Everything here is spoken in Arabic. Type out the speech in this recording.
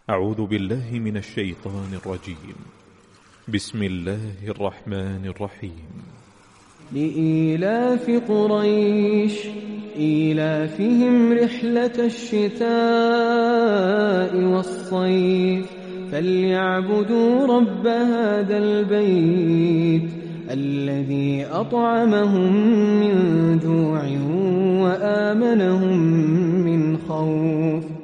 أعوذ بالله من الشيطان الرجيم. بسم الله الرحمن الرحيم. لإيلاف قريش إيلافهم رحلة الشتاء والصيف فليعبدوا رب هذا البيت الذي أطعمهم من جوع وآمنهم من خوف.